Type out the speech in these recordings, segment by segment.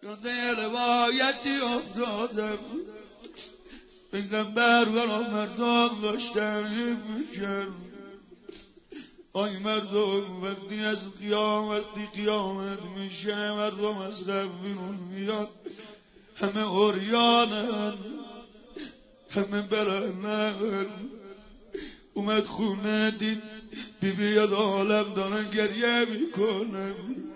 یاد روایتی افتادم پیغمبر برا مردم داشتن میکرد آی مردم وقتی از قیامت میشه مردم از رب بیرون میاد همه عریانن همه برهنن اومد خونه دید بیبی یاد عالم دارن گریه میکنن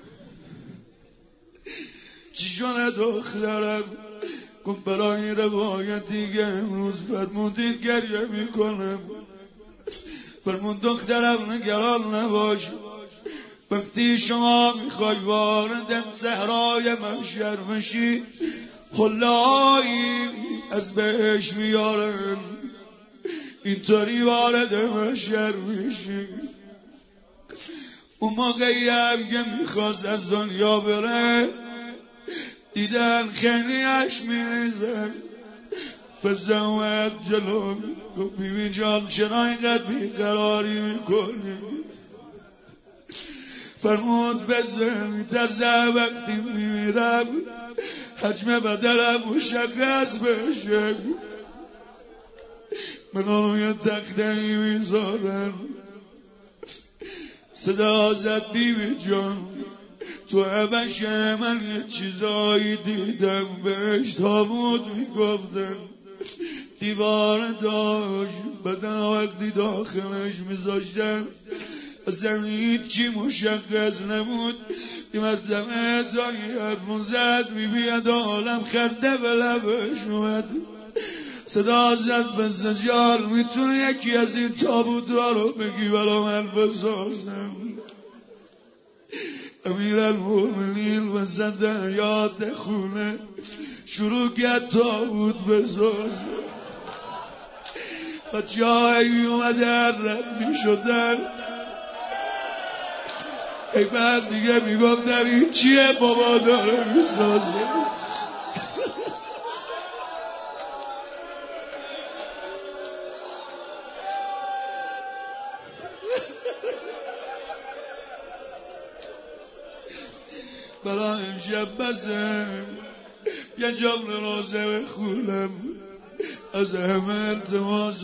چی شده دخترم گفت برای روایتی که امروز فرمودید گریه میکنم فرمود دخترم نگران نباش وقتی شما میخوای وارد صحرای محشر بشی حلایی از بهش میارن اینطوری وارد محشر میشی اون موقعی هم که میخواست از دنیا بره دیدن خیلیش میریزن فزوت جلو گفت بیبی جان چرا اینقدر بیقراری میکنی فرمود بزن میترزه وقتی میمیرم حجم بدنم مشخص بشه منو روی تختهی میذارن صدا زد بیبی جان تو حبشه من یه چیزایی دیدم بهش تابوت میگفتن دیوار داشت بدن وقتی داخلش میذاشتن اصلا هیچی مشخص نبود یه مرتبه جایی حرفون زد میبید عالم خنده به لبش اومد صدا زد بزنجال میتونه یکی از این تابوت رو بگی برا من بسازم امیرالمومنین وسط حیاط خونه شروع کرد تابوت بسازه بچه هایی اومدن رد میشدن ای بعد دیگه میگفتن این چیه بابا داره میسازه برای امشب بزن یه جمله رازه بخونم از همه التماس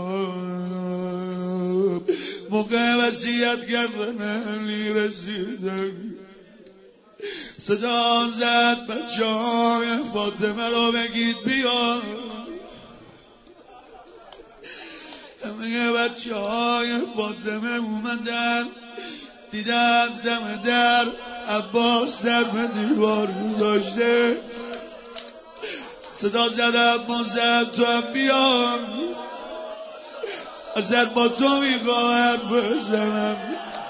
دارم موقع وصیت کردن علی رسیدم صدا زد بچه های فاطمه رو بگید بیان همه بچه های فاطمه اومدن دیدن دم در عباس سر به دیوار گذاشته صدا زد عباس تو هم بیان اصلا با تو میخواهم بزنم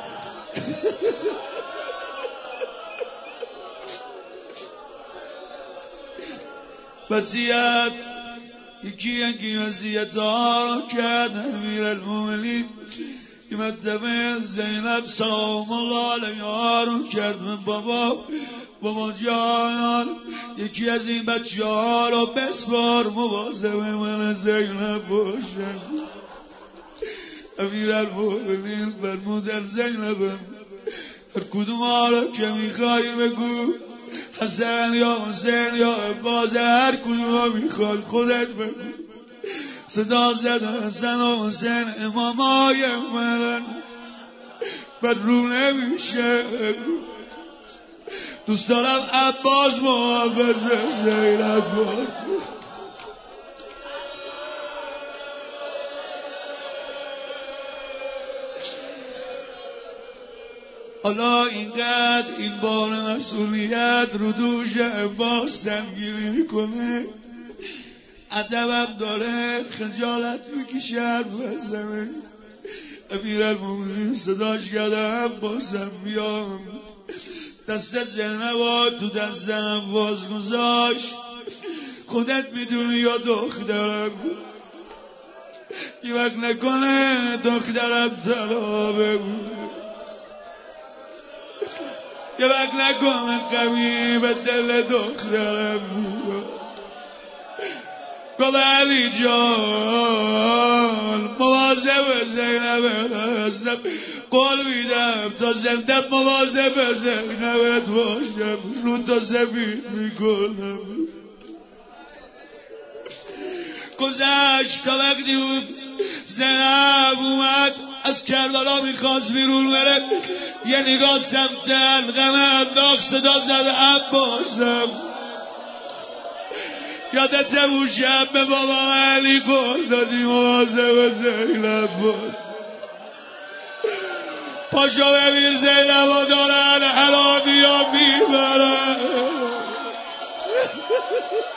وصیت یکی وصیت ها رو کرد امیرالمومنین یه مرتبه زینب سلام الله علیها رو کرد من بابا جان یکی از این بچه ها رو بسپار مواظب من زینب باشه امیرالمومنین فرمودن زینبم هر کدوم ها رو که میخوای بگو حسن یا حسین یا عباس هر کدوم ها میخوای خودت بگو صدا زد حسن و حسین امامای منن بد رو نمیشه دوست دارم عباس محافظ زینب باشه حالا اینقدر این بار مسئولیت رو دوش عباس سنگینی میکنه ادبم داره خجالت میکشه بزنه امیرالمومنین صداش کرده عباسم بیام دست زینب تو دستم باز گذاشت خودت میدونی یا دخترم یه وقت نکنه دخترم طلا بمونه یه وقت نکنه قمی به دل دخترم میاد به علی جان مواظب زینب هستم، قول میدم تا زنده مواظب زینبت باشم، رو تا سفید میکنم. گذشت تا وقتی بود زینب اومد از کربلا میخواست بیرون بره، یه نگاه سمت علقمه انداخت، صدا زد عباسم یادت اون شب به بابا علی قول دادی مواظب زینب باش. پاشو ببین زینب ها دارن حرامی ها میبرن.